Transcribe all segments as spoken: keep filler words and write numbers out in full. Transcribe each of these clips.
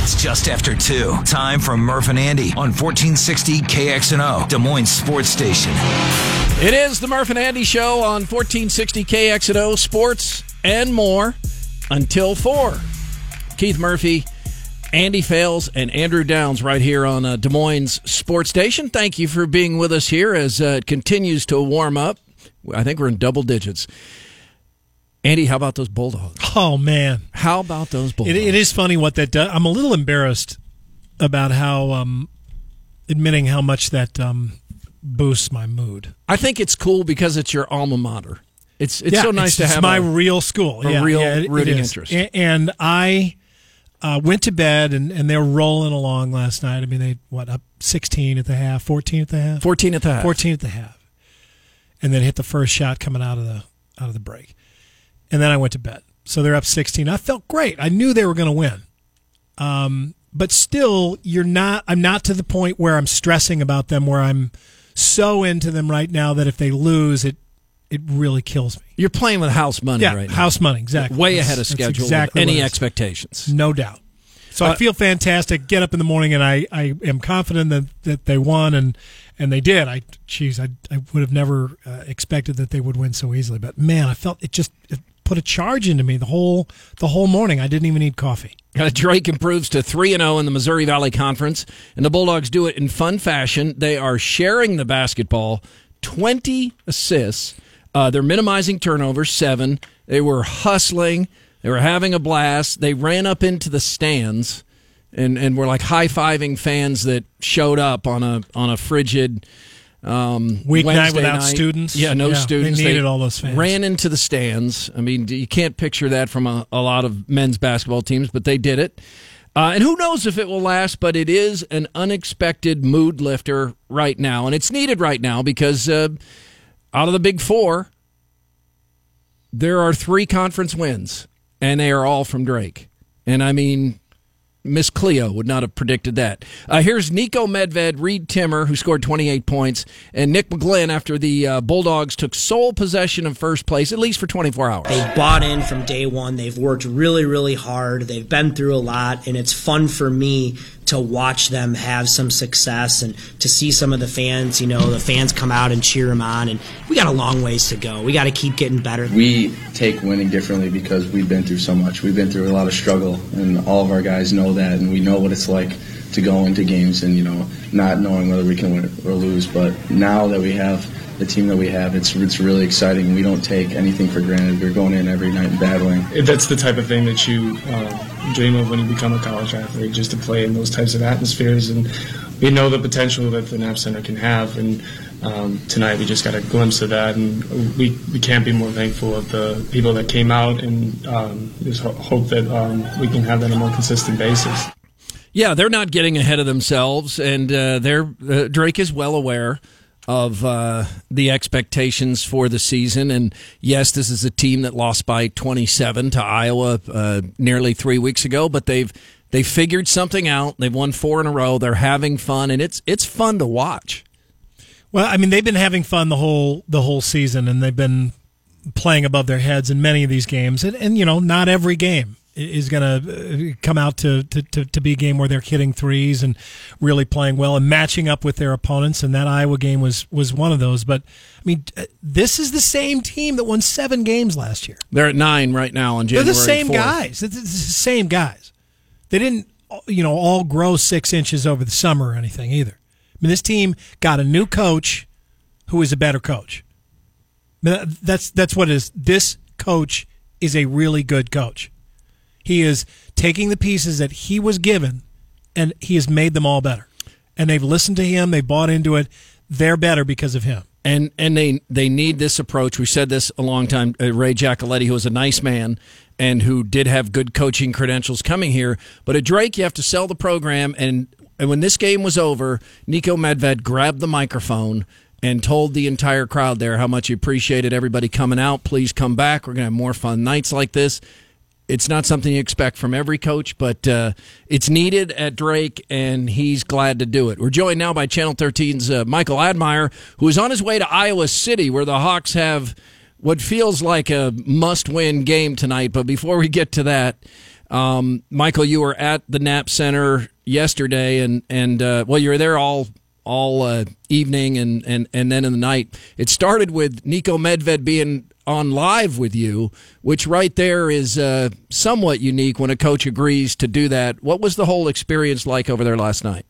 It's just after two. Time for Murph and Andy on fourteen sixty K X N O, Des Moines Sports Station. It is the Murph and Andy Show on fourteen sixty K X N O, sports and more until four. Keith Murphy, Andy Fales, and Andrew Downs right here on uh, Des Moines Sports Station. Thank you for being with us here as uh, it continues to warm up. I think we're in double digits. Andy, how about those Bulldogs? Oh, man. How about those Bulldogs? It, it is funny what that does. I'm a little embarrassed about how, um, admitting how much that um, boosts my mood. I think it's cool because it's your alma mater. It's it's yeah, so nice it's, to it's have my a, real school. a yeah, real yeah, it, rooting it interest. And, and I uh, went to bed, and, and they were rolling along last night. I mean, they, what, up sixteen at the half, fourteen at the half? fourteen at the half. fourteen at the half. And then hit the first shot coming out of the out of the break. And then I went to bed. So they're up sixteen. I felt great. I knew they were going to win. Um, but still, you're not. I'm not to the point where I'm stressing about them, where I'm so into them right now that if they lose, it it really kills me. You're playing with house money yeah, right now. house money, exactly. Way That's, ahead of schedule exactly with any expectations. No doubt. So uh, I feel fantastic. Get up in the morning, and I, I am confident that, that they won, and, and they did. I, geez, I, I would have never uh, expected that they would win so easily. But, man, I felt it just it put a charge into me the whole the whole morning. I didn't even need coffee. Uh, Drake improves to three and oh in the Missouri Valley Conference, and the Bulldogs do it in fun fashion. They are sharing the basketball, twenty assists. Uh, they're minimizing turnovers, seven. They were hustling. They were having a blast. They ran up into the stands and, and were like high-fiving fans that showed up on a on a frigid um, weeknight without night. students. Yeah, no yeah, students. They needed all those fans. Ran into the stands. I mean, you can't picture that from a, a lot of men's basketball teams, but they did it. Uh, and who knows if it will last, but it is an unexpected mood lifter right now. And it's needed right now because uh, out of the Big Four, there are three conference wins, and they are all from Drake. And, I mean, Miss Cleo would not have predicted that. Uh, here's Nico Medved, Reed Timmer, who scored twenty-eight points, and Nick McGlynn after the uh, Bulldogs took sole possession of first place, at least for twenty-four hours. They've bought in from day one. They've worked really, really hard. They've been through a lot, and it's fun for me to watch them have some success and to see some of the fans, you know, the fans come out and cheer them on. And we got a long ways to go. We got to keep getting better. We take winning differently because we've been through so much. We've been through a lot of struggle, and all of our guys know that, and we know what it's like to go into games and, you know, not knowing whether we can win or lose. But now that we have the team that we have, it's it's really exciting. We don't take anything for granted. We're going in every night and battling. That's the type of thing that you uh, dream of when you become a college athlete, just to play in those types of atmospheres. And we know the potential that the Knapp Center can have. And um, tonight we just got a glimpse of that. And we, we can't be more thankful of the people that came out, and um, just ho- hope that um, we can have that on a more consistent basis. Yeah, they're not getting ahead of themselves, and uh, they're uh, Drake is well aware of uh, the expectations for the season. And yes, this is a team that lost by twenty-seven to Iowa uh, nearly three weeks ago, but they've they figured something out. They've won four in a row. They're having fun, and it's it's fun to watch. Well, I mean, they've been having fun the whole the whole season, and they've been playing above their heads in many of these games. And, and you know, not every game is going to come out to, to, to, to be a game where they're hitting threes and really playing well and matching up with their opponents. And that Iowa game was, was one of those. But, I mean, this is the same team that won seven games last year. They're at nine right now on January They're the same fourth. guys. It's the same guys. They didn't, you know, all grow six inches over the summer or anything either. I mean, this team got a new coach who is a better coach. I mean, that's, that's what it is. This coach is a really good coach. He is taking the pieces that he was given, and he has made them all better. And they've listened to him. They bought into it. They're better because of him. And and they they need this approach. We said this a long time. Uh, Ray Giacoletti, who was a nice man and who did have good coaching credentials coming here. But at Drake, you have to sell the program. And, and when this game was over, Nico Medved grabbed the microphone and told the entire crowd there how much he appreciated everybody coming out. Please come back. We're going to have more fun nights like this. It's not something you expect from every coach, but uh, it's needed at Drake, and he's glad to do it. We're joined now by Channel thirteen's uh, Michael Admire, who is on his way to Iowa City, where the Hawks have what feels like a must-win game tonight. But before we get to that, Um, Michael, you were at the Knapp Center yesterday, and and uh, well, you were there all all uh, evening, and, and and then in the night. It started with Niko Medved being on live with you, which right there is uh, somewhat unique when a coach agrees to do that. What was the whole experience like over there last night?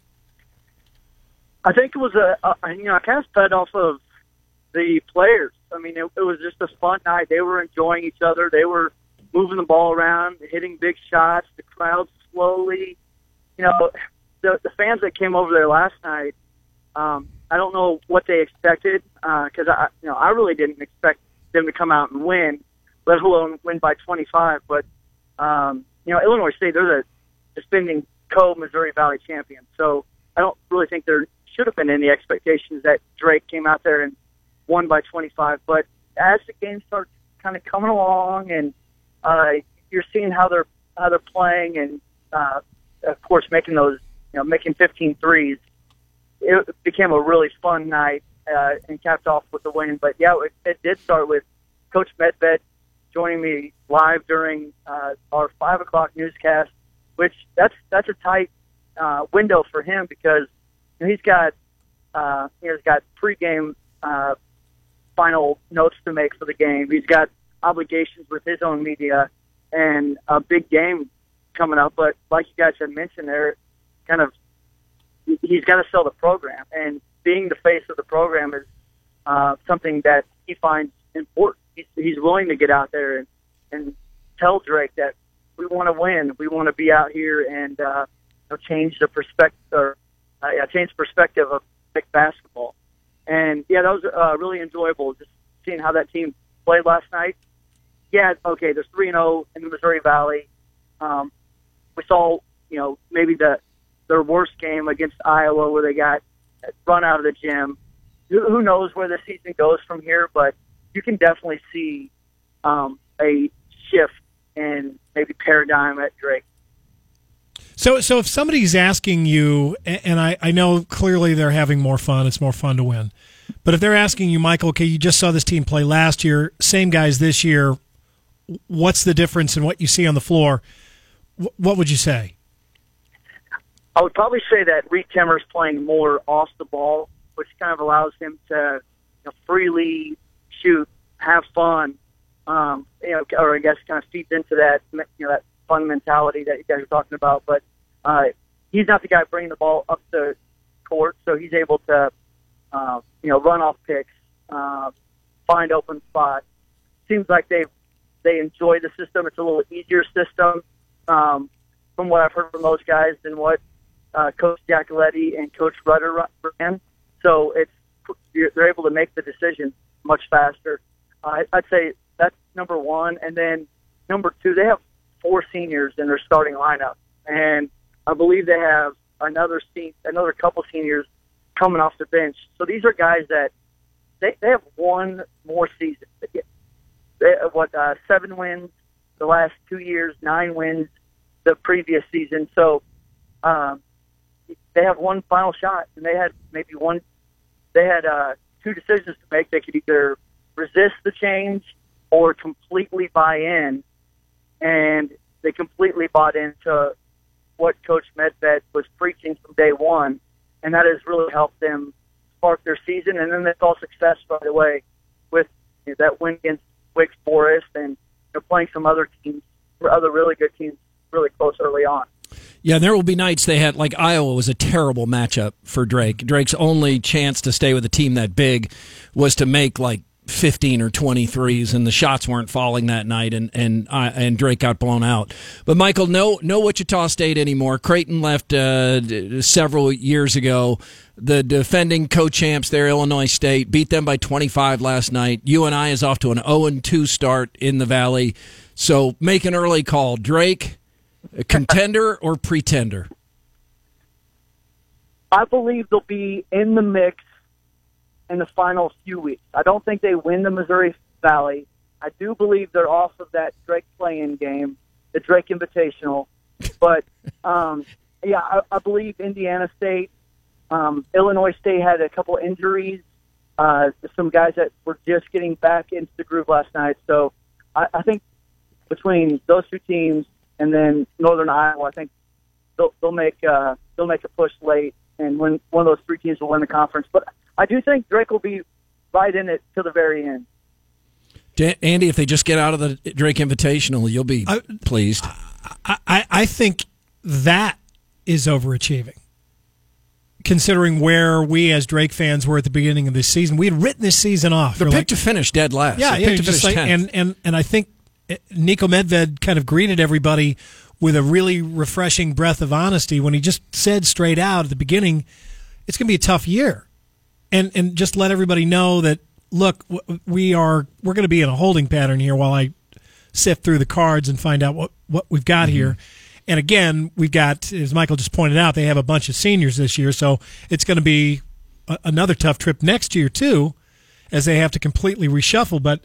I think it was a, a you know, I kind of fed off of the players. I mean, it, it was just a fun night. They were enjoying each other. They were moving the ball around, hitting big shots. The crowd slowly, you know, the, the fans that came over there last night, um, I don't know what they expected because, uh, I, you know, I really didn't expect them to come out and win, let alone win by twenty-five. But, um, you know, Illinois State, they're the defending co-Missouri Valley champions. So I don't really think there should have been any expectations that Drake came out there and won by twenty-five. But as the game starts kind of coming along and uh, you're seeing how they're how they're playing and, uh, of course, making those, you know, making fifteen threes, it became a really fun night uh, and capped off with the win. But, yeah, it, it did start with Coach Medved joining me live during uh, our five o'clock newscast, which that's that's a tight uh, window for him because you know, he's got uh, he's got pregame uh, final notes to make for the game. He's got obligations with his own media and a big game coming up. But like you guys had mentioned there, kind of he's got to sell the program, and being the face of the program is uh, something that he finds important. He's, he's willing to get out there and, and tell Drake that we want to win. We want to be out here and uh, you know, change the perspective, or uh, yeah, change the perspective of big basketball. And yeah, that was uh, really enjoyable just seeing how that team played last night. Yeah, okay, they're three and zero in the Missouri Valley. Um, we saw, you know, maybe the their worst game against Iowa where they got run out of the gym. Who, who knows where the season goes from here? But you can definitely see um, a shift in maybe paradigm at Drake. So, so if somebody's asking you, and I, I know clearly they're having more fun, it's more fun to win, but if they're asking you, Michael, okay, you just saw this team play last year, same guys this year, what's the difference in what you see on the floor? What would you say? I would probably say that Reed Timmer's playing more off the ball, which kind of allows him to you know, freely shoot, have fun, um, you know, or I guess kind of feeds into that, you know, that fun mentality that you guys are talking about. But uh, he's not the guy bringing the ball up the court, so he's able to, uh, you know, run off picks, uh, find open spots. Seems like they they enjoy the system. It's a little easier system um, from what I've heard from those guys than what uh, Coach Giacoletti and Coach Rudder ran. So it's they're able to make the decision much faster. Uh, I'd say that's number one, and then number two, they have four seniors in their starting lineup, and I believe they have another se- another couple seniors coming off the bench. So these are guys that they they have one more season. They have, what uh, seven wins the last two years, nine wins the previous season. So um, they have one final shot, and they had maybe one. They had uh, two decisions to make. They could either resist the change or completely buy in, and they completely bought into what Coach Medved was preaching from day one, and that has really helped them spark their season. And then they saw success right away with you know, that win against Wake Forest and you know, playing some other teams, other really good teams, really close early on. Yeah, there will be nights they had, like Iowa was a terrible matchup for Drake. Drake's only chance to stay with a team that big was to make like fifteen or twenty threes, and the shots weren't falling that night, and and uh, and Drake got blown out. But Michael, no no Wichita State anymore. Creighton left uh, several years ago. The defending co-champs there, Illinois State, beat them by twenty-five last night. U N I is off to an oh and two start in the Valley. So make an early call. Drake, a contender or pretender? I believe they'll be in the mix in the final few weeks. I don't think they win the Missouri Valley. I do believe they're off of that Drake play-in game, the Drake Invitational. But, um, yeah, I, I believe Indiana State, um, Illinois State had a couple injuries, uh, some guys that were just getting back into the groove last night. So I, I think between those two teams, and then Northern Iowa. I think they'll they'll make uh, they'll make a push late, and win, one of those three teams will win the conference. But I do think Drake will be right in it to the very end. Dan, Andy, if they just get out of the Drake Invitational, you'll be I, pleased. I, I, I think that is overachieving, considering where we as Drake fans were at the beginning of this season. We had written this season off. They're picked like, to finish dead last. Yeah, They're yeah, picked to just finish like, tenth. and, and, and I think Nico Medved kind of greeted everybody with a really refreshing breath of honesty when he just said straight out at the beginning, it's going to be a tough year. And and just let everybody know that, look, we are we're going to be in a holding pattern here while I sift through the cards and find out what, what we've got mm-hmm. here. And again, we've got, as Michael just pointed out, they have a bunch of seniors this year, so it's going to be a, another tough trip next year too, as they have to completely reshuffle. But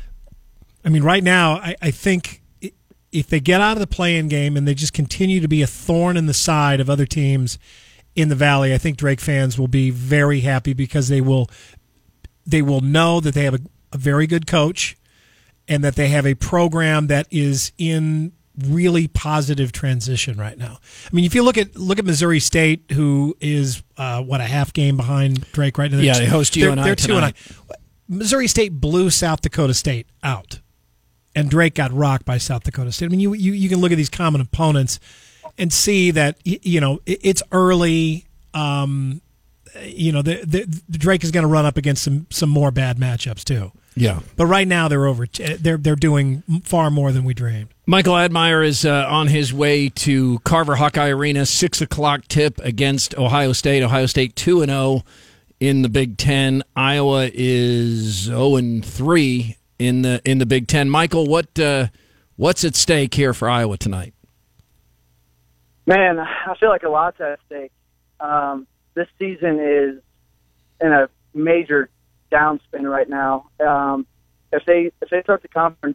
I mean, right now, I, I think if they get out of the play-in game and they just continue to be a thorn in the side of other teams in the Valley, I think Drake fans will be very happy because they will they will know that they have a, a very good coach and that they have a program that is in really positive transition right now. I mean, if you look at look at Missouri State, who is uh, what a half game behind Drake right now. Yeah, they host U N I they're, they're tonight. two and I. Missouri State blew South Dakota State out, and Drake got rocked by South Dakota State. I mean, you you, you can look at these common opponents and see that, you know, it's early. Um, you know, the, the, the Drake is going to run up against some some more bad matchups too. Yeah, but right now they're over. They're they're doing far more than we dreamed. Michael Admire is uh, on his way to Carver Hawkeye Arena. Six o'clock tip against Ohio State. Ohio State two and zero in the Big Ten. Iowa is zero and three in the in the Big Ten. Michael, what uh, what's at stake here for Iowa tonight? Man, I feel like a lot's at stake. Um, this season is in a major downspin right now. Um, if they if they start the conference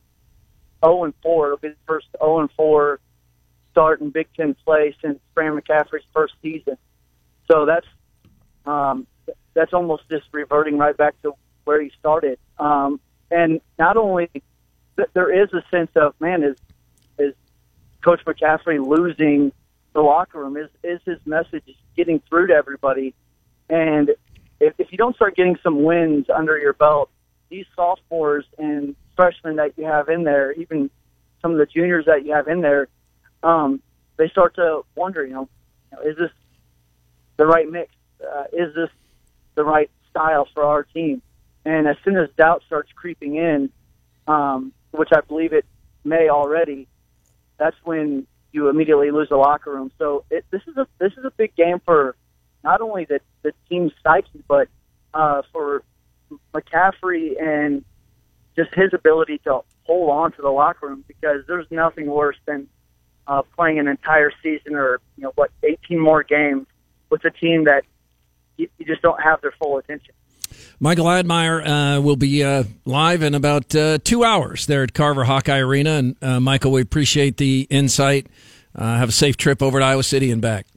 zero and four, it'll be the first zero and four start in Big Ten play since Fran McCaffrey's first season. So that's um, that's almost just reverting right back to where he started. Um, and not only th- there is a sense of, man, is is Coach McCaffrey losing the locker room? Is is his message getting through to everybody? And if, if you don't start getting some wins under your belt, these sophomores and freshmen that you have in there, even some of the juniors that you have in there, um, they start to wonder, you know, is this the right mix? Uh, is this the right style for our team? And as soon as doubt starts creeping in, um, which I believe it may already, that's when you immediately lose the locker room. So it, this is a this is a big game for not only the, the team's psyche, but uh, for McCaffrey and just his ability to hold on to the locker room, because there's nothing worse than uh, playing an entire season or, you know, what, eighteen more games with a team that you, you just don't have their full attention. Michael Admire uh, will be uh, live in about uh, two hours there at Carver Hawkeye Arena. And, uh, Michael, we appreciate the insight. Uh, have a safe trip over to Iowa City and back.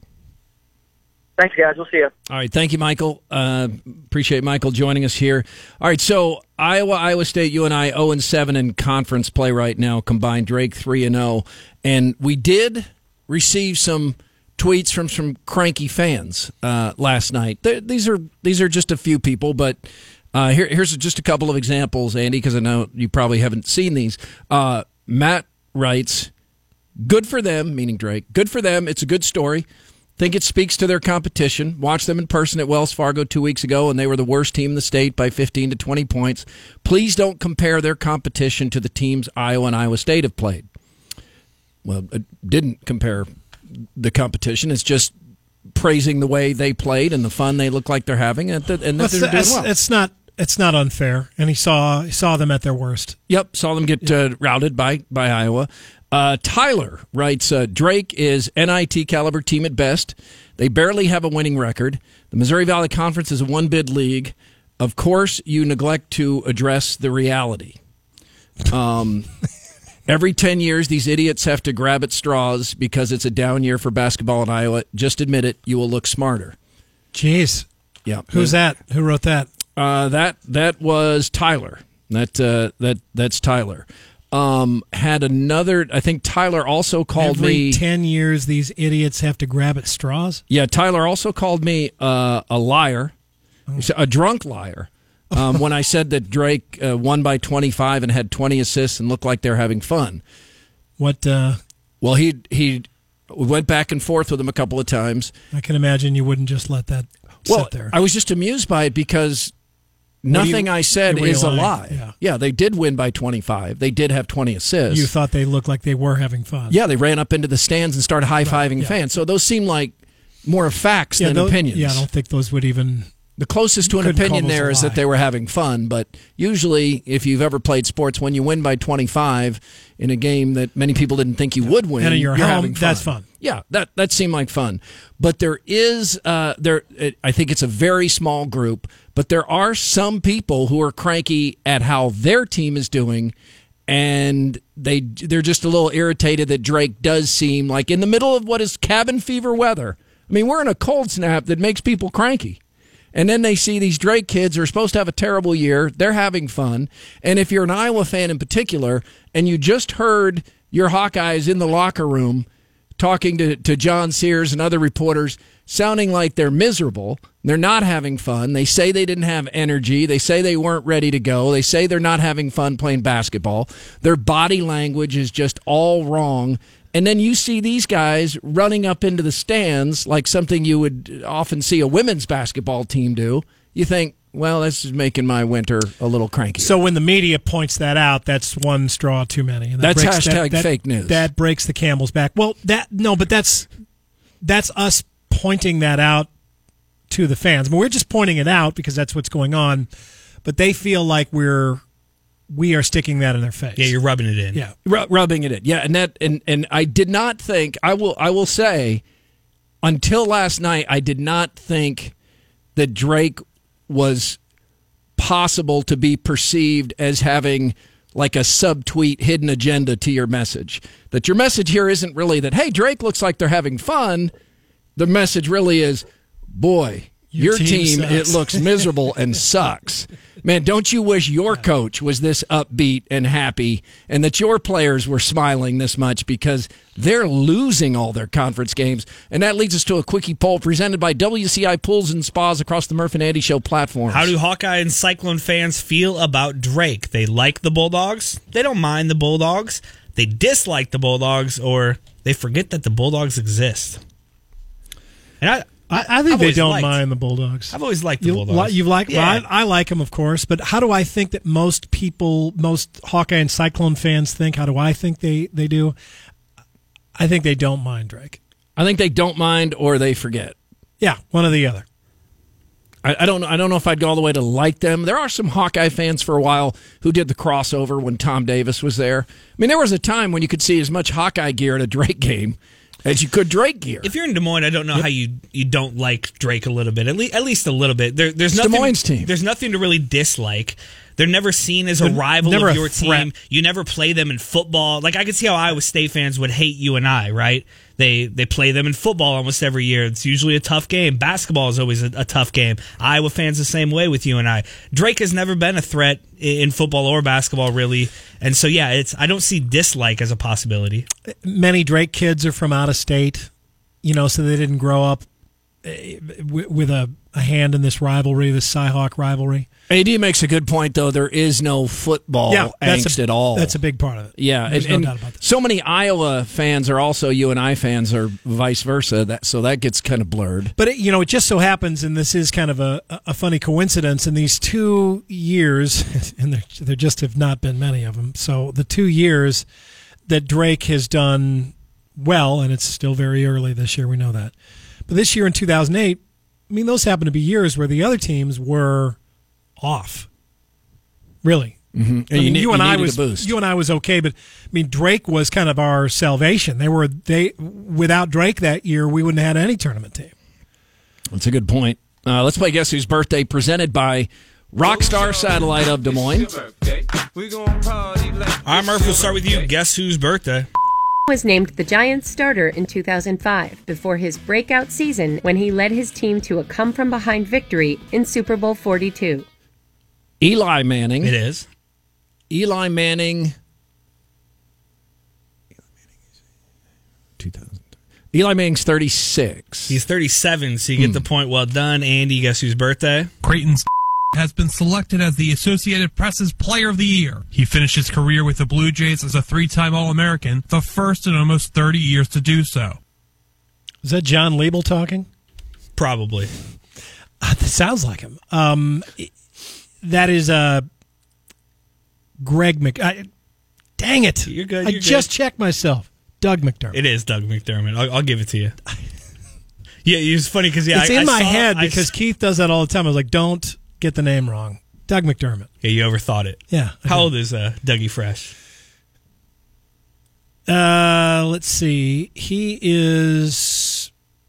Thanks, guys. We'll see you. All right. Thank you, Michael. Uh, appreciate Michael joining us here. All right. So Iowa, Iowa State, U N I zero and seven in conference play right now, combined. Drake three and zero. And we did receive some tweets from some cranky fans uh, last night. They're, these are these are just a few people, but uh, here, here's just a couple of examples, Andy, because I know you probably haven't seen these. Uh, Matt writes, "Good for them," meaning Drake. "Good for them. It's a good story. Think it speaks to their competition. Watched them in person at Wells Fargo two weeks ago, and they were the worst team in the state by fifteen to twenty points. Please don't compare their competition to the teams Iowa and Iowa State have played." Well, it didn't compare the competition. It's just praising the way they played and the fun they look like they're having, and that, and that they're doing well. It's not it's not unfair, and he saw he saw them at their worst. Yep, saw them get uh, routed by by Iowa. Uh, Tyler writes, uh, Drake is N I T caliber team at best. They barely have a winning record. The Missouri Valley Conference is a one-bid league. Of course, you neglect to address the reality. Um, every ten years, these idiots have to grab at straws because it's a down year for basketball in Iowa. Just admit it. You will look smarter. Jeez. Yeah. Who's that? Who wrote that? Uh, that that was Tyler. That uh, that that's Tyler. Um, had another. I think Tyler also called Every me. ten years, these idiots have to grab at straws. Yeah, Tyler also called me uh, a liar, Oh. a drunk liar, um, when I said that Drake uh, won by twenty-five and had twenty assists and looked like they're having fun. What? Uh, Well, he he went back and forth with him a couple of times. I can imagine you wouldn't just let that Well, sit there. I was just amused by it because What do nothing you- I said were you is a lying? lie. Yeah. yeah, they did win by twenty-five. They did have twenty assists. You thought they looked like they were having fun. Yeah, they ran up into the stands and started high-fiving yeah. fans. So those seem like more of facts Yeah, than those- opinions. Yeah, I don't think those would even. The closest to an Couldn't call opinion those there a is that lie. they were having fun, but usually, if you've ever played sports, when you win by twenty-five in a game that many people didn't think you would win, And in your you're home, having fun. that's fun. Yeah, that that seemed like fun. But there is uh, there. It, I think it's a very small group, but there are some people who are cranky at how their team is doing, and they they're just a little irritated that Drake does seem like in the middle of what is cabin fever weather. I mean, we're in a cold snap that makes people cranky. And then they see these Drake kids are supposed to have a terrible year. They're having fun. And if you're an Iowa fan in particular, and you just heard your Hawkeyes in the locker room talking to, to John Sears and other reporters, sounding like they're miserable, they're not having fun. They say they didn't have energy. They say they weren't ready to go. They say they're not having fun playing basketball. Their body language is just all wrong. And then you see these guys running up into the stands like something you would often see a women's basketball team do. You think, well, this is making my winter a little cranky. So when the media points that out, that's one straw too many. And that That's breaks, hashtag that, that, fake news. That breaks the camel's back. Well, that no, but that's that's us pointing that out to the fans. I mean, we're just pointing it out because that's what's going on. But they feel like we're we are sticking that in their face. Yeah, you're rubbing it in. Yeah. Ru- rubbing it in. Yeah, and that and and I did not think I will I will say until last night I did not think that Drake was possible to be perceived as having like a subtweet hidden agenda to your message. That your message here isn't really that, hey, Drake looks like they're having fun. The message really is, boy, Your your, team team, it sucks. looks miserable and sucks. Man, don't you wish your coach was this upbeat and happy and that your players were smiling this much because they're losing all their conference games? And that leads us to a quickie poll presented by W C I Pools and Spas across the Murph and Andy Show platforms. How do Hawkeye and Cyclone fans feel about Drake? They like the Bulldogs. They don't mind the Bulldogs. They dislike the Bulldogs, or they forget that the Bulldogs exist. And I, I, I think I've they always don't liked- mind the Bulldogs. I've always liked the You, Bulldogs. li- you like? Yeah. Well, I, I like them, of course. But how do I think that most people, most Hawkeye and Cyclone fans think? How do I think they, they do? I think they don't mind Drake. I think they don't mind or they forget. Yeah, one or the other. I, I don't know. I don't know if I'd go all the way to like them. There are some Hawkeye fans for a while who did the crossover when Tom Davis was there. I mean, there was a time when you could see as much Hawkeye gear at a Drake game as you could Drake gear. If you're in Des Moines, I don't know how you you don't like Drake a little bit. At least at least a little bit. There, there's It's nothing. Des Moines' team. There's nothing to really dislike. They're never seen as a They're rival never of a your threat. team. You never play them in football. Like I could see how Iowa State fans would hate U N I, right? They they play them in football almost every year. It's usually a tough game. Basketball is always a, a tough game. Iowa fans the same way with U N I. Drake has never been a threat in, in football or basketball, really. And so yeah, it's I don't see dislike as a possibility. Many Drake kids are from out of state, you know, so they didn't grow up eh, wi- with a, a hand in this rivalry, this Cy-Hawk rivalry. A D makes a good point, though. There is no football yeah, that's angst a, at all. That's a big part of it. Yeah, There's and, no and doubt about that. so many Iowa fans are also U N I fans, or vice versa. That so that gets kind of blurred. But it, you know, it just so happens, and this is kind of a, a funny coincidence. In these two years, and there, there just have not been many of them. So the two years that Drake has done well, and it's still very early this year, we know that. But this year in two thousand eight, I mean, those happen to be years where the other teams were off. Really. Mm-hmm. I mean, you, you and I needed was a boost. you and I was okay, but I mean, Drake was kind of our salvation. They were they without Drake that year, we wouldn't have had any tournament team. That's a good point. Uh, let's play Guess Whose Birthday, presented by Rockstar Satellite of Des Moines. All right, Murph, we'll start with you. Guess whose birthday? Was named the Giants starter in two thousand five before his breakout season when he led his team to a come-from-behind victory in Super Bowl forty-two. Eli Manning. It is. Eli Manning two thousand. Eli Manning's thirty-six. He's thirty-seven, so you get Hmm. the point well done. Andy, guess whose birthday? Creighton's has been selected as the Associated Press's Player of the Year. He finished his career with the Blue Jays as a three-time All-American, the first in almost thirty years to do so. Is that John Liebel talking? Probably. Uh, that sounds like him. Um, that is uh, Greg Mc... I, dang it. You're good. I You're just good. checked myself. Doug McDermott. It is Doug McDermott. I'll, I'll give it to you. Yeah, it was funny because yeah, it's I, in I my saw, head I because s- Keith does that all the time. I was like, don't get the name wrong. Doug McDermott. yeah, you overthought it. Yeah. I How did. old is uh, Dougie Fresh? Uh, let's see. He is.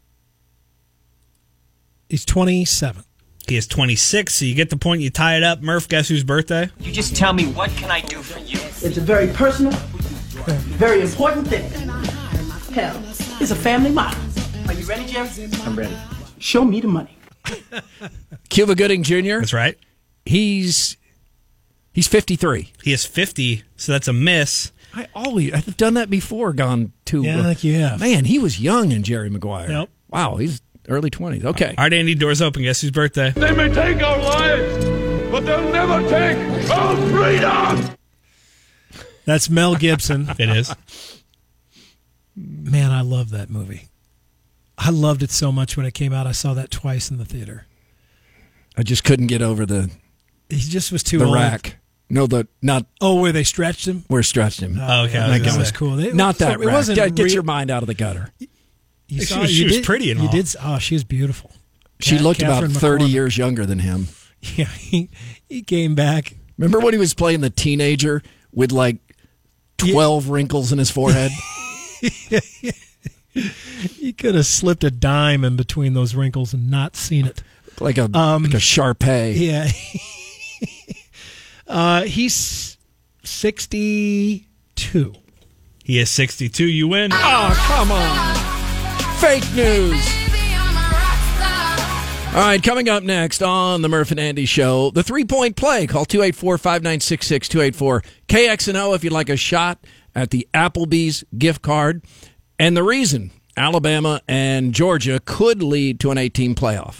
He's twenty-seven. He is twenty-six, so you get the point. You tie it up. Murph, guess whose birthday? You just tell me, what can I do for you? It's a very personal, very important thing. Hell, it's a family motto. Are you ready, Jerry? I'm ready. Show me the money. Cuba Gooding Junior That's right. He's he's fifty-three. He is fifty, so that's a miss. I always I've done that before. Gone to Yeah, I think you have. Man, he was young in Jerry Maguire. Yep. Wow, he's early twenties. Okay. All right, Andy, doors open. Guess whose birthday? They may take our lives, but they'll never take our freedom! That's Mel Gibson. It is. Man, I love that movie. I loved it so much when it came out. I saw that twice in the theater. I just couldn't get over the He just was too the old. rack. No, the not Oh, where they stretched him? where it stretched him. Oh, okay. I was That gonna guy was say. cool. It, Not that it rack. wasn't Yeah, get re- your mind out of the gutter. You She saw, was- you she was did- pretty and You all. did. Oh, she was beautiful. She Ca- looked Catherine about thirty McCormick. years younger than him. Yeah, he, he came back. Remember when he was playing the teenager with like twelve wrinkles in his forehead? He could have slipped a dime in between those wrinkles and not seen it. Like a Um, like a Shar-Pei. Yeah. uh, he's sixty-two. He is sixty-two. You win. Oh, come on. Fake news. All right, coming up next on the Murph and Andy Show, the three-point play. Call two eight four, five nine six six, two eight four K X N O if you'd like a shot at the Applebee's gift card. And the reason Alabama and Georgia could lead to an eight-team playoff.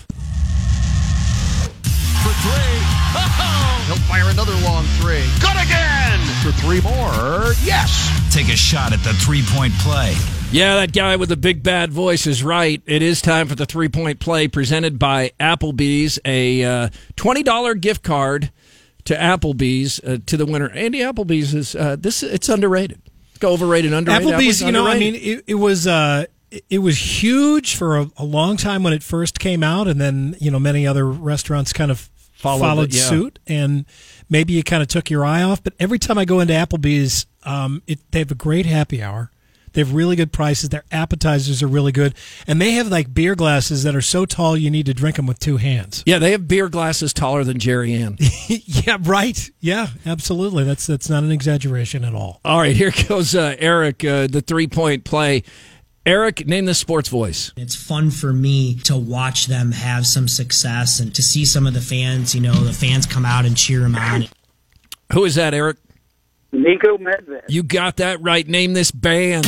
For three. Oh, he'll fire another long three. Good again. For three more. Yes. Take a shot at the three-point play. Yeah, that guy with the big bad voice is right. It is time for the three-point play presented by Applebee's, a uh, twenty dollars gift card to Applebee's uh, to the winner. Andy, Applebee's is uh, this. It's underrated. It's overrated, underrated. Applebee's, you know, I underrated. mean, it, it was uh, it, it was huge for a, a long time when it first came out, and then you know many other restaurants kind of Followed followed, it, yeah. suit, and maybe you kind of took your eye off. But every time I go into Applebee's, um, it, they have a great happy hour. They have really good prices. Their appetizers are really good, and they have like beer glasses that are so tall you need to drink them with two hands. Yeah, they have beer glasses taller than Jerry Ann. Yeah, right. Yeah, absolutely. That's that's not an exaggeration at all. All right, here goes uh, Eric, uh, the three-point play. Eric, name the sports voice. It's fun for me to watch them have some success and to see some of the fans, you know, the fans come out and cheer them on. Who is that, Eric? Nico Medved. You got that right. Name this band.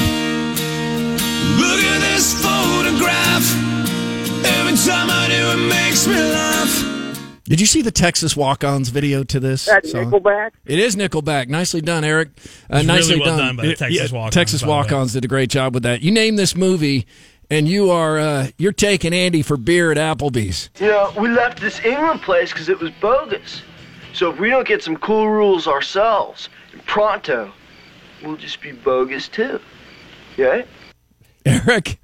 Look at this photograph. Every time I do, it makes me laugh. Did you see the Texas Walk-Ons video to this? That's song? Nickelback. It is Nickelback. Nicely done, Eric. Uh, It's nicely really well done. done by the It- Texas yeah, Walk-Ons, Texas by the way. Walk-Ons did a great job with that. You name this movie, and you are uh, you're taking Andy for beer at Applebee's. You know, we left this England place because it was bogus. So if we don't get some cool rules ourselves, and pronto, we'll just be bogus too. Yeah? Eric,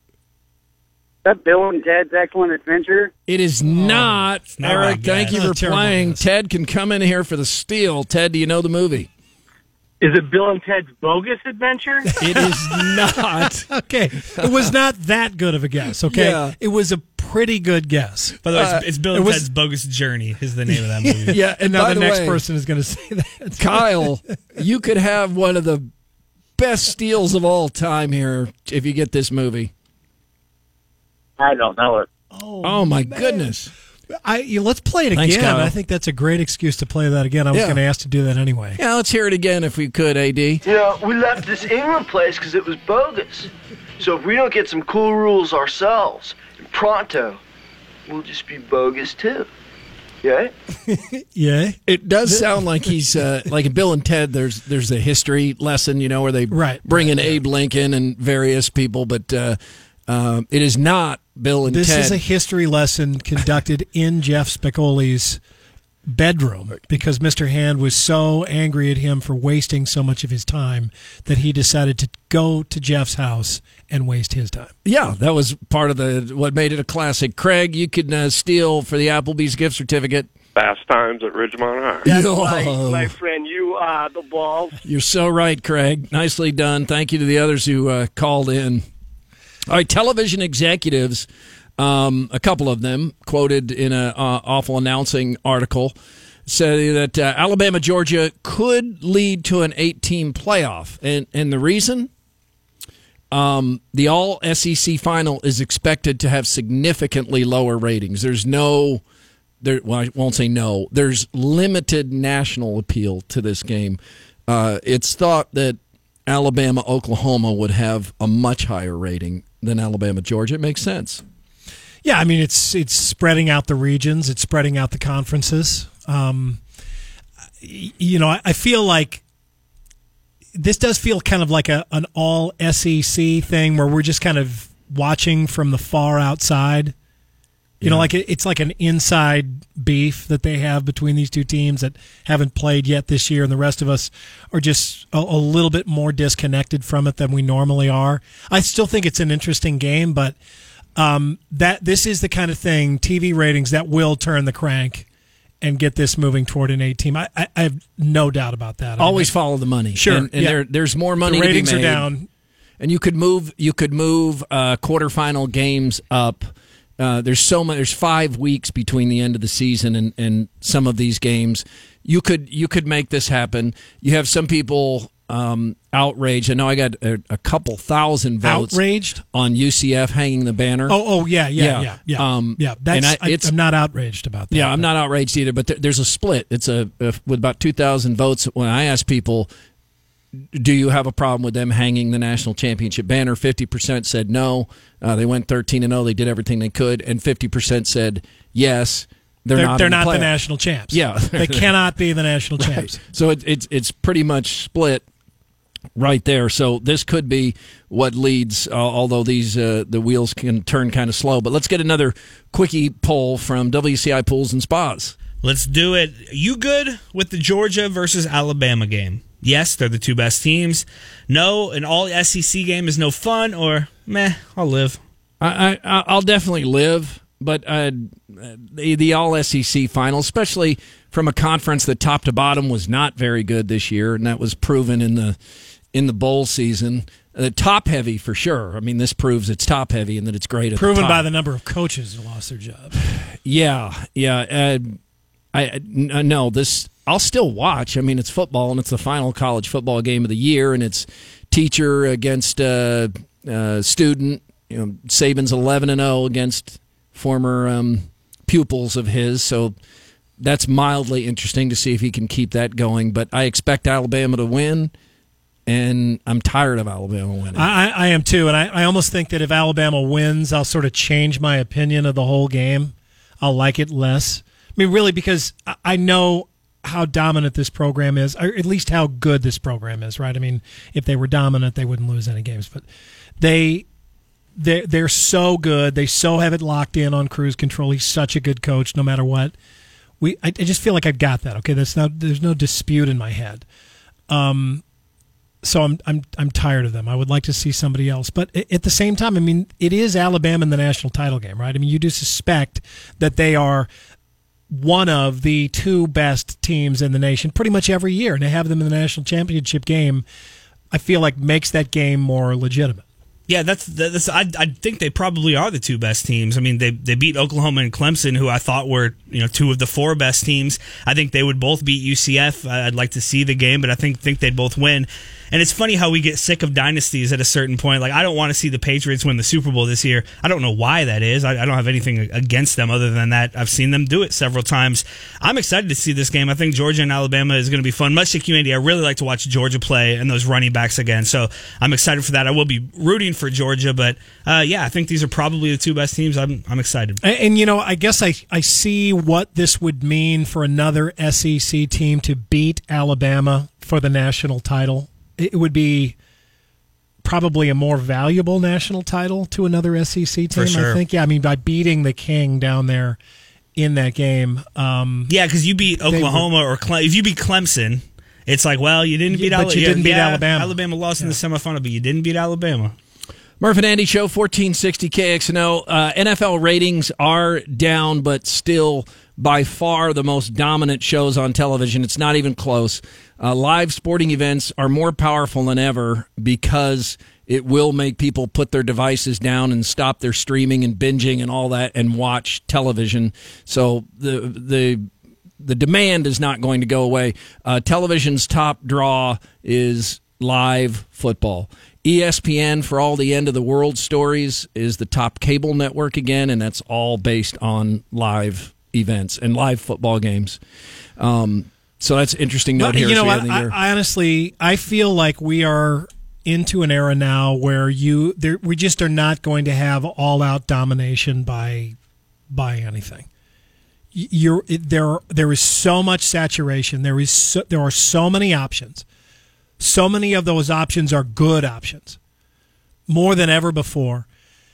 That Bill and Ted's Excellent Adventure. it is not. not Eric, right, thank guys. you That's for a terrible playing. guess. Ted can come in here for the steal. Ted, do you know the movie? Is it Bill and Ted's Bogus Adventure? It is not. Okay, it was not that good of a guess. Okay, Yeah. it was a pretty good guess. By the way, Uh, it's, it's Bill it and was- Ted's Bogus Journey is the name of that movie. Yeah, and Now by the, the next way, person is going to say that. Kyle, you could have one of the best steals of all time here if you get this movie. I don't know it. Oh, my goodness. I you, let's play it Thanks, again. Kyle. I think that's a great excuse to play that again. I was Yeah. going to ask to do that anyway. Yeah, let's hear it again if we could, A D. You know, we left this England place because it was bogus. So if we don't get some cool rules ourselves, and pronto, we'll just be bogus too. Yeah? Yeah. It does sound like he's uh, like in Bill and Ted. There's there's a history lesson, you know, where they right. bring in Abe Lincoln and various people, but uh, uh, it is not Bill and this Ted. This is a history lesson conducted in Jeff Spicoli's bedroom because Mister Hand was so angry at him for wasting so much of his time that he decided to go to Jeff's house and waste his time. Yeah, that was part of the what made it a classic. Craig, you could uh, steal for the Applebee's gift certificate. Fast times at Ridgemont High. That's Yo. right, my friend. You are the ball. You're so right, Craig. Nicely done. Thank you to the others who uh, called in. All right, television executives, um, a couple of them, quoted in an uh, awful announcing article, say that uh, Alabama, Georgia could lead to an eight-team playoff. And, and the reason? Um, the all-S E C final is expected to have significantly lower ratings. There's no... There, well, I won't say no. There's limited national appeal to this game. Uh, it's thought that Alabama, Oklahoma would have a much higher rating than Alabama, Georgia. It makes sense. Yeah, I mean, it's it's spreading out the regions. It's spreading out the conferences. Um, you know, I, I feel like this does feel kind of like a an all S E C thing where we're just kind of watching from the far outside. You know, like it's like an inside beef that they have between these two teams that haven't played yet this year, and the rest of us are just a, a little bit more disconnected from it than we normally are. I still think it's an interesting game, but um, that this is the kind of thing, T V ratings, that will turn the crank and get this moving toward an eight team. I, I, I have no doubt about that. I Always mean, follow the money. Sure, and, and yeah. there, there's more money. The ratings to be made. are down, and you could move. You could move uh, quarterfinal games up. Uh, there's so much. There's five weeks between the end of the season and, and some of these games. You could you could make this happen. You have some people um, outraged. I know I got a, a couple thousand votes outraged on U C F hanging the banner. Oh, oh yeah, yeah, yeah, yeah. yeah. Um, yeah that's, and I, I, it's, I'm not outraged about that. Yeah, I'm not outraged either. But there, there's a split. It's a, a with about two thousand votes. When I ask people, do you have a problem with them hanging the national championship banner? fifty percent said no. Uh, they went thirteen and oh. They did everything they could. And fifty percent said yes. They're, they're not, they're in the not the playoff. national champs. Yeah. They cannot be the national Right. champs. So it, it's it's pretty much split right there. So this could be what leads, uh, although these uh, the wheels can turn kind of slow. But let's get another quickie poll from W C I Pools and Spas. Let's do it. You good with the Georgia versus Alabama game? Yes, they're the two best teams. No, an all S E C game is no fun, or meh, I'll live. I, I I'll definitely live, but uh, the the all S E C final, especially from a conference that top to bottom was not very good this year, and that was proven in the in the bowl season. Uh, top heavy for sure. I mean, this proves it's top heavy and that it's great. At Proven the top. by the number of coaches who lost their job. Yeah, yeah. Uh, I no this. I'll still watch. I mean, it's football, and it's the final college football game of the year, and it's teacher against uh, uh, student. You know, Saban's eleven and zero against former um, pupils of his, so that's mildly interesting to see if he can keep that going. But I expect Alabama to win, and I'm tired of Alabama winning. I, I am too, and I, I almost think that if Alabama wins, I'll sort of change my opinion of the whole game. I'll like it less. I mean, really, because I know how dominant this program is, or at least how good this program is, right? I mean, if they were dominant, they wouldn't lose any games. But they, they're, they're so good. They so have it locked in on cruise control. He's such a good coach, no matter what. We, I, I just feel like I've got that. Okay, that's not. There's no dispute in my head. Um, so I'm, I'm, I'm tired of them. I would like to see somebody else. But at the same time, I mean, it is Alabama in the national title game, right? I mean, you do suspect that they are one of the two best teams in the nation pretty much every year, and to have them in the national championship game, I feel like makes that game more legitimate. Yeah, that's that's. I I think they probably are the two best teams. I mean, they they beat Oklahoma and Clemson, who I thought were you know two of the four best teams. I think they would both beat U C F. I'd like to see the game, but I think think they'd both win. And it's funny how we get sick of dynasties at a certain point. Like, I don't want to see the Patriots win the Super Bowl this year. I don't know why that is. I, I don't have anything against them other than that I've seen them do it several times. I'm excited to see this game. I think Georgia and Alabama is going to be fun. Much like you, Andy, I really like to watch Georgia play and those running backs again. So I'm excited for that. I will be rooting for Georgia, but uh, yeah, I think these are probably the two best teams. I'm I'm excited. And, and you know, I guess I, I see what this would mean for another S E C team to beat Alabama for the national title. It would be probably a more valuable national title to another S E C team, For sure. I think. Yeah, I mean, by beating the King down there in that game. Um, yeah, because you beat Oklahoma were, or Cle- if you beat Clemson, it's like, well, you didn't beat But Alabama. you didn't beat yeah, Alabama. Alabama lost Yeah. in the semifinal, but you didn't beat Alabama. Murph and Andy Show, fourteen sixty K X N O. Uh, N F L ratings are down, but still by far the most dominant shows on television. It's not even close. Uh, live sporting events are more powerful than ever because it will make people put their devices down and stop their streaming and binging and all that and watch television. So the the the demand is not going to go away. Uh, television's top draw is live football. E S P N, for all the end of the world stories, is the top cable network again, and that's all based on live events and live football games. Um, so that's an interesting note But, here. you know as we what? end the year. I, I honestly, I feel like we are into an era now where you, there, we just are not going to have all-out domination by by anything. You're it, there. There is so much saturation. There is so, there are so many options. So many of those options are good options, more than ever before,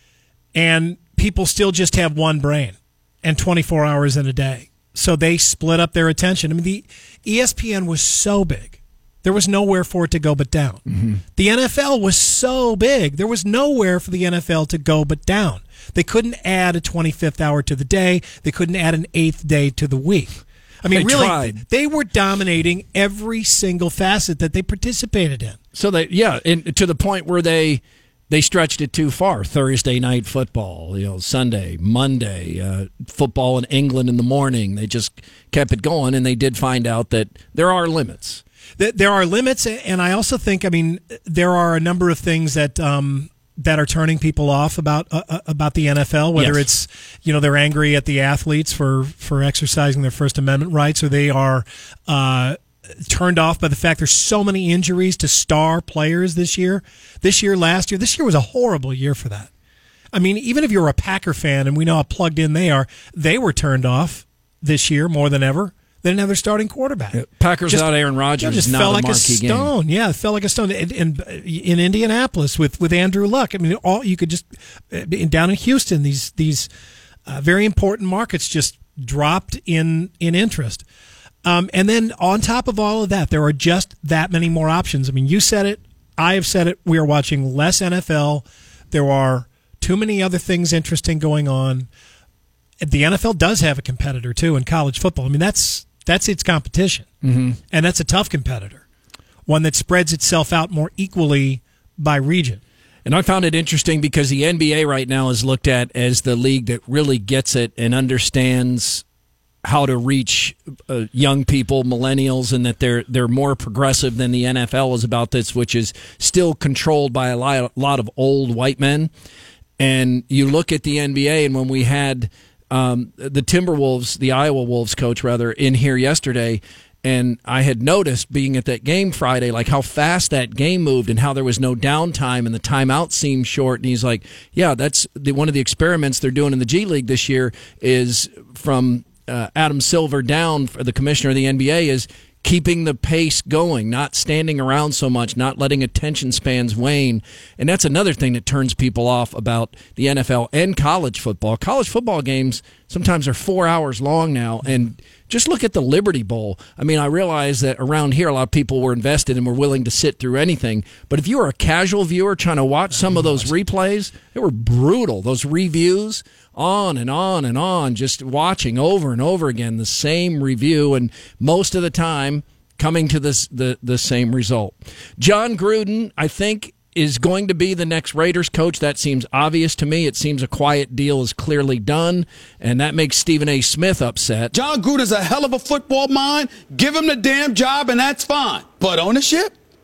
and people still just have one brain and twenty-four hours in a day. So they split up their attention. I mean, the E S P N was so big. There was nowhere for it to go but down. Mm-hmm. The N F L was so big. There was nowhere for the N F L to go but down. They couldn't add a twenty-fifth hour to the day. They couldn't add an eighth day to the week. I mean, They really, tried. they were dominating every single facet that they participated in. So they, yeah, and to the point where they they stretched it too far. Thursday night football, you know, Sunday, Monday, uh, football in England in the morning. They just kept it going, and they did find out that there are limits. There are limits, and I also think, I mean, there are a number of things that um, that are turning people off about uh, about the N F L. Whether Yes. it's, you know, they're angry at the athletes for for exercising their First Amendment rights, or they are uh, turned off by the fact there's so many injuries to star players this year. This year, last year, this year was a horrible year for that. I mean, even if you're a Packer fan, and we know how plugged in they are, they were turned off this year more than ever. They didn't have their starting quarterback. Yeah, Packers Just- without Aaron Rodgers yeah, just is not fell a like a marquee game. stone. Yeah, it fell like a stone. In, in, in Indianapolis with, with Andrew Luck, I mean, all you could just down in Houston, these these uh, very important markets just dropped in in interest. Um, and then on top of all of that, there are just that many more options. I mean, you said it. I have said it. We are watching less N F L. There are too many other things interesting going on. The N F L does have a competitor too in college football. I mean, that's that's its competition, Mm-hmm. and that's a tough competitor, one that spreads itself out more equally by region. And I found it interesting because the N B A right now is looked at as the league that really gets it and understands how to reach uh, young people, millennials, and that they're they're more progressive than the N F L is about this, which is still controlled by a lot, a lot of old white men. And you look at the N B A, and when we had um, the Timberwolves, the Iowa Wolves coach, rather, in here yesterday, and I had noticed being at that game Friday, like how fast that game moved and how there was no downtime and the timeout seemed short. And he's like, yeah, that's the, one of the experiments they're doing in the G League this year is from uh, Adam Silver down, for the commissioner of the N B A, is keeping the pace going, not standing around so much, not letting attention spans wane. And that's another thing that turns people off about the N F L and college football. College football games sometimes are four hours long now, and just look at the Liberty Bowl. I mean, I realize that around here a lot of people were invested and were willing to sit through anything. But if you were a casual viewer trying to watch some of those replays, they were brutal. Those reviews, on and on and on, just watching over and over again the same review, and most of the time coming to this the, the same result. John Gruden, I think, is going to be the next Raiders coach. That seems obvious to me. It seems a quiet deal is clearly done, and that makes Stephen A. Smith upset. John Gruden's a hell of a football mind. Give him the damn job, and that's fine. But ownership?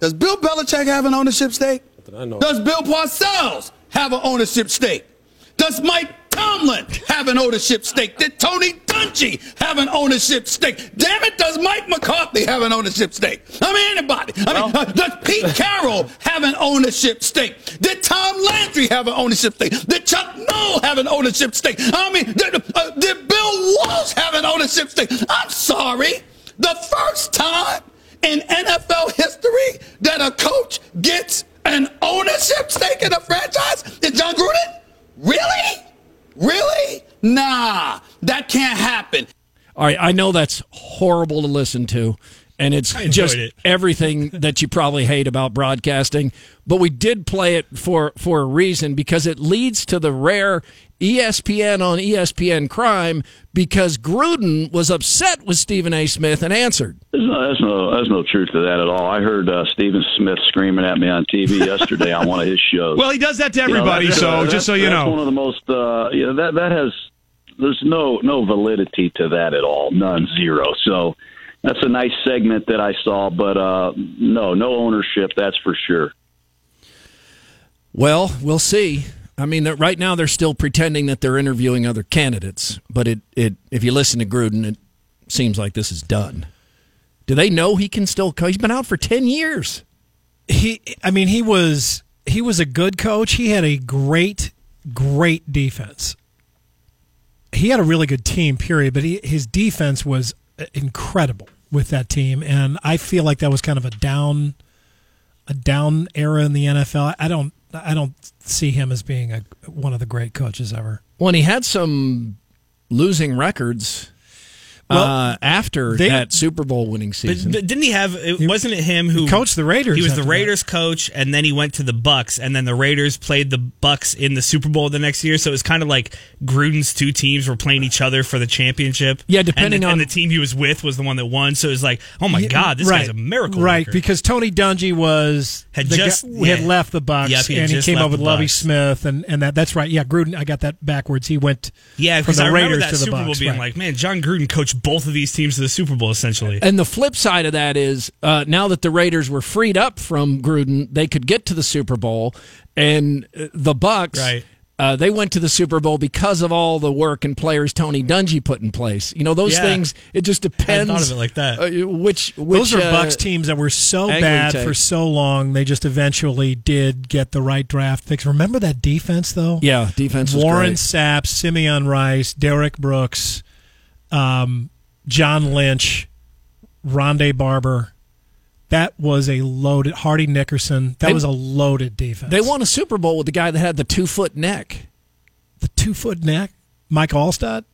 Does Bill Belichick have an ownership stake? I know. Does Bill Parcells have an ownership stake? Does Mike Tomlin have an ownership stake? Did Tony Dungy have an ownership stake? Damn it, does Mike McCarthy have an ownership stake? I mean, anybody. I mean, uh, does Pete Carroll have an ownership stake? Did Tom Landry have an ownership stake? Did Chuck Noll have an ownership stake? I mean, did, uh, did Bill Walsh have an ownership stake? I'm sorry. The first time in N F L history that a coach gets an ownership stake in a franchise is John Gruden? Really? Really? Nah, that can't happen. All right, I know that's horrible to listen to, and it's just it. everything that you probably hate about broadcasting, but we did play it for, for a reason, because it leads to the rare E S P N on E S P N crime, because Gruden was upset with Stephen A. Smith and answered. There's no, there's no, there's no truth to that at all. I heard uh, Stephen Smith screaming at me on T V yesterday on one of his shows. Well, he does that to everybody, you know, so uh, just so you that's know. one of the most, uh, you know, that, that has, there's no, no validity to that at all. None, zero. So that's a nice segment that I saw, but uh, no, no ownership, that's for sure. Well, we'll see. I mean, right now they're still pretending that they're interviewing other candidates, but it, it if you listen to Gruden, it seems like this is done. Do they know he can still coach? He's been out for ten years. He, I mean, he was he was a good coach. He had a great, great defense. He had a really good team, period, but he, his defense was incredible with that team, and I feel like that was kind of a down a down era in the N F L. I don't I don't see him as being a, one of the great coaches ever. Well, and he had some losing records Well, uh, after they- that Super Bowl winning season. But, but didn't he have? It, wasn't it him who He coached the Raiders He was the after Raiders coach, and then he went to the Bucks, and then the Raiders played the Bucks in the Super Bowl the next year. So it was kind of like Gruden's two teams were playing each other for the championship. Yeah, depending and the, on- and the team he was with was the one that won. So it was like, oh my Yeah, God, this right, guy's a miracle. Right, worker. because Tony Dungy was Had the just- guy, had yeah. left the Bucks, Yep, he had and he just came left over with the Lovie Bucks. Smith, and, and that that's right. Yeah, Gruden, I got that backwards. He went Yeah, from because the I remember Raiders that to the Super Bowl Bucks, being right. like, man, John Gruden coached both of these teams to the Super Bowl essentially. And the flip side of that is uh, now that the Raiders were freed up from Gruden, they could get to the Super Bowl, and uh, the Bucks, Right. uh, they went to the Super Bowl because of all the work and players Tony Dungy put in place. You know, those Yeah. things. It just depends. I hadn't thought of it like that. Uh, which, which Those are uh, Bucks teams that were so angle you bad take. for so long. They just eventually did get the right draft picks. Remember that defense, though? Yeah, defense was Warren great. Sapp, Simeon Rice, Derek Brooks, um, John Lynch, Rondé Barber. That was a loaded Hardy Nickerson. That They- was a loaded defense. They won a Super Bowl with the guy that had the two foot neck. the two foot neck. Mike Allstott,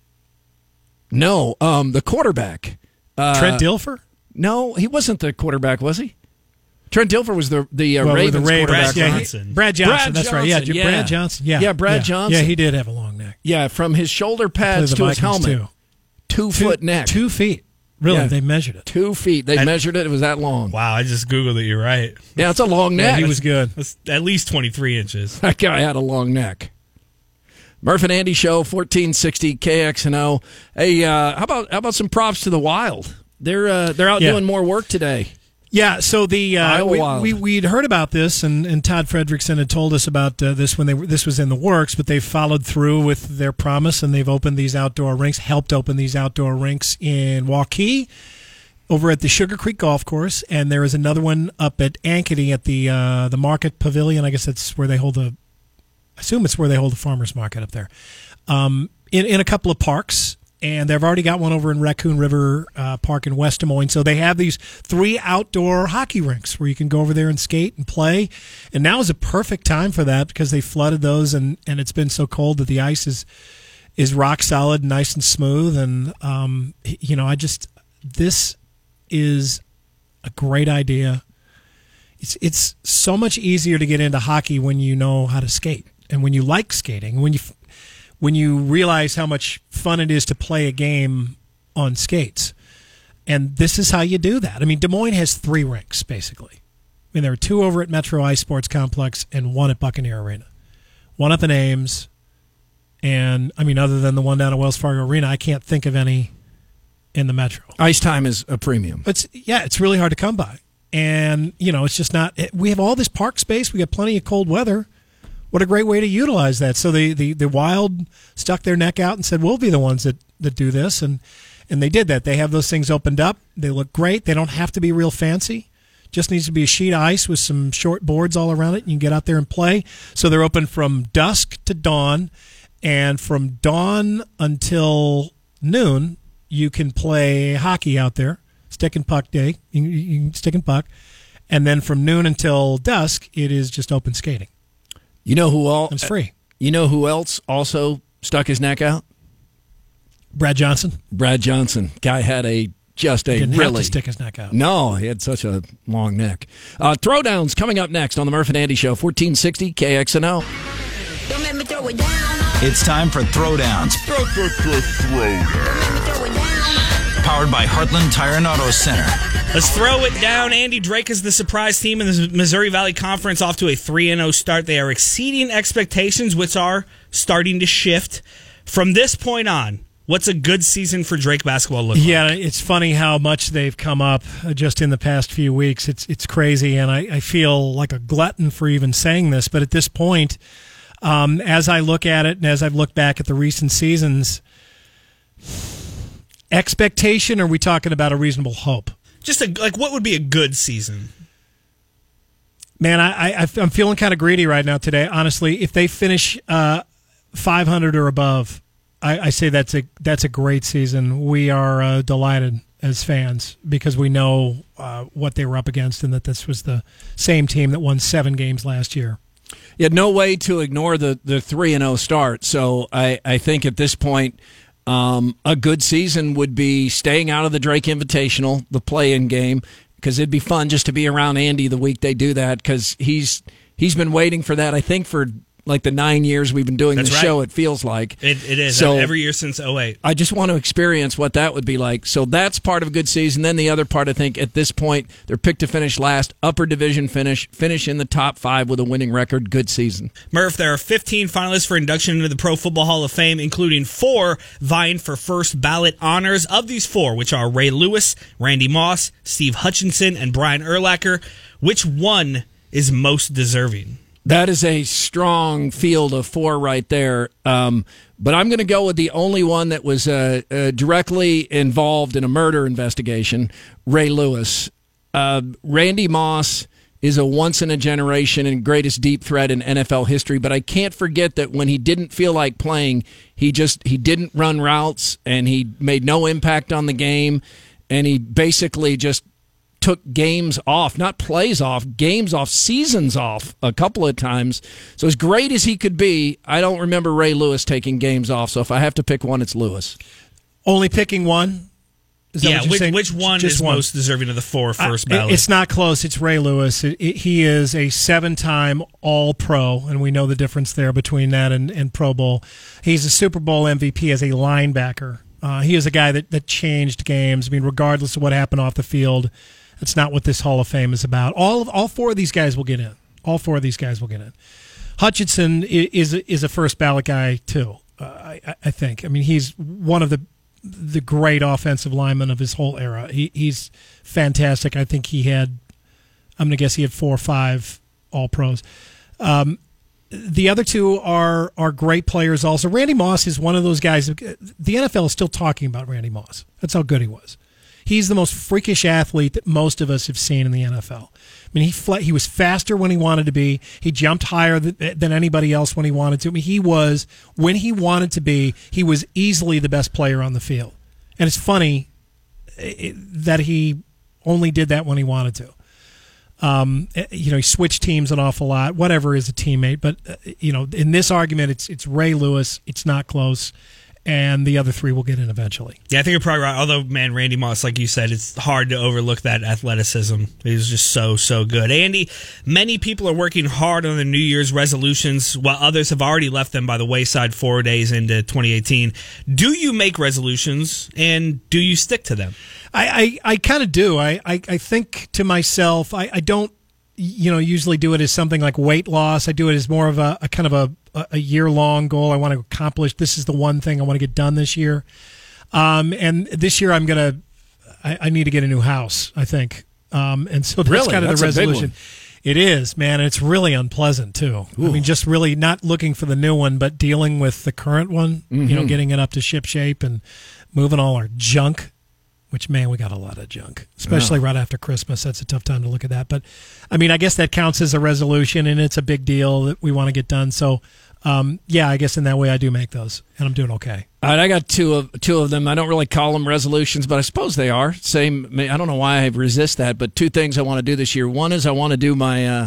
No, um, the quarterback. Uh, Trent Dilfer. No, he wasn't the quarterback, was he? Trent Dilfer was the the uh, Well, with Ravens the Raiders. quarterback. Yeah, right? he- Brad Johnson. Brad that's right. Yeah, Johnson, J- Brad Johnson. Yeah, yeah, Brad yeah. Johnson. Yeah, he did have a long neck. Yeah, from his shoulder pads the to his Vikings, helmet, too. two foot neck, Two feet. Really, Yeah. they measured it. two feet. They And- measured it. It was that long. Wow, I just Googled it. You're right. Yeah, it's a long Yeah, neck. he was good. That's at least twenty-three inches. That guy had a long neck. Murph and Andy Show, fourteen sixty K X N O. Hey, uh, how about how about some props to the Wild? They're uh, they're out Yeah. doing more work today. Yeah, so the uh, Iowa we, Wild. we we'd heard about this, and, and Todd Fredrickson had told us about uh, this when they were, this was in the works, but they've followed through with their promise, and they've opened these outdoor rinks, helped open these outdoor rinks in Waukee, over at the Sugar Creek Golf Course, and there is another one up at Ankeny at the uh, the Market Pavilion. I guess that's where they hold the. I assume it's where they hold the farmers market up there. Um, in in a couple of parks. And they've already got one over in Raccoon River uh, Park in West Des Moines. So they have these three outdoor hockey rinks where you can go over there and skate and play. And now is a perfect time for that because they flooded those, and, and it's been so cold that the ice is is rock solid, nice and smooth. And um, you know, I just this is a great idea. It's it's so much easier to get into hockey when you know how to skate and when you like skating. When you when you realize how much fun it is to play a game on skates. And this is how you do that. I mean, Des Moines has three rinks, basically. I mean, there are two over at Metro Ice Sports Complex and one at Buccaneer Arena. One up in Ames, and, I mean, other than the one down at Wells Fargo Arena, I can't think of any in the Metro. Ice time is a premium. It's yeah, it's really hard to come by. And, you know, it's just not – we have all this park space. We got plenty of cold weather. What a great way to utilize that. So the, the, the Wild stuck their neck out and said, we'll be the ones that, that do this. And, and they did that. They have those things opened up. They look great. They don't have to be real fancy. Just needs to be a sheet of ice with some short boards all around it. And you can get out there and play. So they're open from dusk to dawn. And from dawn until noon, you can play hockey out there. Stick and puck day. You, you can stick and puck. And then from noon until dusk, it is just open skating. You know who all? It's free. You know who else also stuck his neck out? Brad Johnson. Brad Johnson. Guy had a just a Didn't really have to stick his neck out. No, he had such a long neck. Uh, Throwdowns coming up next on the Murph and Andy Show, fourteen sixty K X N O. Don't let me throw it down. It's time for Throwdowns. Throw, throw, throw, throwdown. Powered by Heartland Tire and Auto Center. Let's throw it down. Andy Drake is the surprise team in the Missouri Valley Conference, off to a three and oh start. They are exceeding expectations, which are starting to shift. From this point on, what's a good season for Drake basketball look like? Yeah, it's funny how much they've come up just in the past few weeks. It's it's crazy, and I, I feel like a glutton for even saying this, but at this point, um, as I look at it and as I've looked back at the recent seasons, expectation, or are we talking about a reasonable hope? Just a, like, what would be a good season? Man, I, I, I'm feeling kind of greedy right now today. Honestly, if they finish uh, five hundred or above, I, I say that's a that's a great season. We are uh, delighted as fans because we know uh, what they were up against and that this was the same team that won seven games last year. You had no way to ignore the the three and oh start. So I, I think at this point, um, a good season would be staying out of the Drake Invitational, the play-in game, because it'd be fun just to be around Andy the week they do that, because he's he's been waiting for that, I think, for like the nine years we've been doing That's the right. show, it feels like. It, it is. So Every year since oh eight. I just want to experience what that would be like. So that's part of a good season. Then the other part, I think, at this point, they're picked to finish last, upper division finish, finish in the top five with a winning record, good season. Murph, there are fifteen finalists for induction into the Pro Football Hall of Fame, including four vying for first ballot honors. Of these four, which are Ray Lewis, Randy Moss, Steve Hutchinson, and Brian Urlacher, which one is most deserving? That is a strong field of four right there. Um, but I'm going to go with the only one that was uh, uh, directly involved in a murder investigation, Ray Lewis. Uh, Randy Moss is a once-in-a-generation and greatest deep threat in N F L history, but I can't forget that when he didn't feel like playing, he just he didn't run routes, and he made no impact on the game, and he basically just took games off, not plays off, games off, seasons off a couple of times. So as great as he could be, I don't remember Ray Lewis taking games off. So if I have to pick one, it's Lewis. Only picking one? Is that yeah, what you're which, saying? which one Just is one. most deserving of the four first I- ballot? It's not close. It's Ray Lewis. It, it, he is a seven-time All-Pro, and we know the difference there between that and, and Pro Bowl. He's a Super Bowl M V P as a linebacker. Uh, he is a guy that, that changed games. I mean, regardless of what happened off the field, that's not what this Hall of Fame is about. All of, all four of these guys will get in. All four of these guys will get in. Hutchinson is is a first ballot guy too. Uh, I, I think. I mean, he's one of the the great offensive linemen of his whole era. He he's fantastic. I think he had. I'm going to guess he had four or five All Pros. Um, the other two are are great players. Also, Randy Moss is one of those guys. The N F L is still talking about Randy Moss. That's how good he was. He's the most freakish athlete that most of us have seen in the N F L. I mean, he fl- he was faster when he wanted to be. He jumped higher th- than anybody else when he wanted to. I mean, he was, when he wanted to be, he was easily the best player on the field. And it's funny it, that he only did that when he wanted to. Um, you know, he switched teams an awful lot, whatever is a teammate. But, uh, you know, in this argument, it's it's Ray Lewis. It's not close. And the other three will get in eventually. Yeah, I think you're probably right. Although, man, Randy Moss, like you said, it's hard to overlook that athleticism. He was just so, so good. Andy, many people are working hard on their New Year's resolutions, while others have already left them by the wayside four days into twenty eighteen. Do you make resolutions, and do you stick to them? I, I, I kind of do. I, I, I think to myself, I, I don't, you know, usually do it as something like weight loss. I do it as more of a, a kind of a, a year-long goal I want to accomplish. This is the one thing I want to get done this year. Um, and this year I'm going to, I need to get a new house, I think. Um, and so that's Really? kind of That's the a big resolution. one. It is, man. It's really unpleasant, too. Ooh. I mean, just really not looking for the new one, but dealing with the current one, you know, Mhm. getting it up to ship shape and moving all our junk, which, man, we got a lot of junk, especially Yeah. right after Christmas. That's a tough time to look at that. But, I mean, I guess that counts as a resolution, and it's a big deal that we want to get done. So, um, yeah, I guess in that way I do make those, and I'm doing okay. All right, I got two of two of them. I don't really call them resolutions, but I suppose they are. Same. I don't know why I resist that, but two things I want to do this year. One is I want to do my. Uh,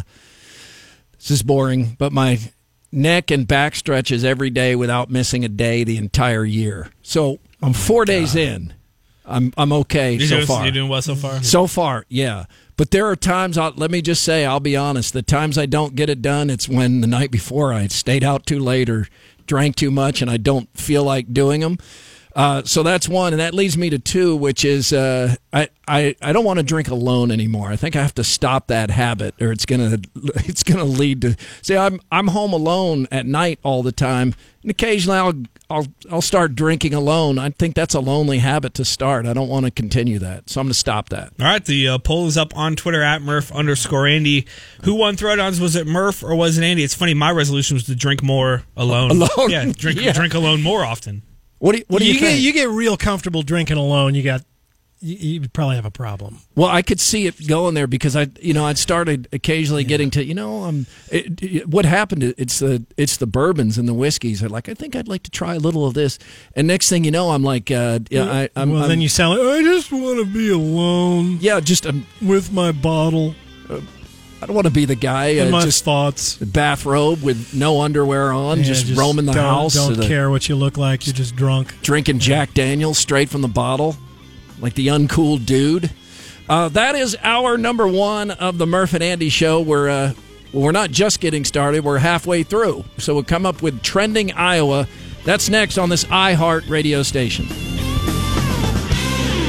this is boring, but my neck and back stretches every day without missing a day the entire year. So I'm four days in. I'm I'm okay You're so doing, far. You're doing well so far? So far, yeah. But there are times, I'll, let me just say, I'll be honest, the times I don't get it done, it's when the night before I stayed out too late or drank too much and I don't feel like doing them. Uh, so that's one, and that leads me to two, which is uh, I, I, I don't want to drink alone anymore. I think I have to stop that habit, or it's gonna it's gonna lead to. See, I'm I'm home alone at night all the time, and occasionally I'll I'll I'll start drinking alone. I think that's a lonely habit to start. I don't want to continue that, so I'm gonna stop that. All right, the uh, poll is up on Twitter at Murph underscore Andy. Who won Throwdowns? Was it Murph or was it Andy? It's funny. My resolution was to drink more alone. Alone? Yeah, drink Yeah. drink alone more often. What do you, what do you, you get think? you get real comfortable drinking alone. You got you, you probably have a problem. Well, I could see it going there because I, you know, I'd started occasionally getting to, you know, um, it, it, what happened? It's the it's the bourbons and the whiskeys. They're like, I think I'd like to try a little of this, and next thing you know, I'm like, uh, yeah, I, I'm. well, I'm, then you sound like I just want to be alone. Yeah, just um, with my bottle. Uh, I don't want to be the guy. And Uh, my just thoughts. bathrobe with no underwear on, Yeah, just, roaming the don't, house. Don't or the- care what you look like. You're just drunk. Drinking Jack Daniels straight from the bottle, like the uncool dude. Uh, that is our number one of the Murph and Andy show. We're uh, well, we're not just getting started; we're halfway through. So we'll come up with Trending Iowa. That's next on this iHeart radio station.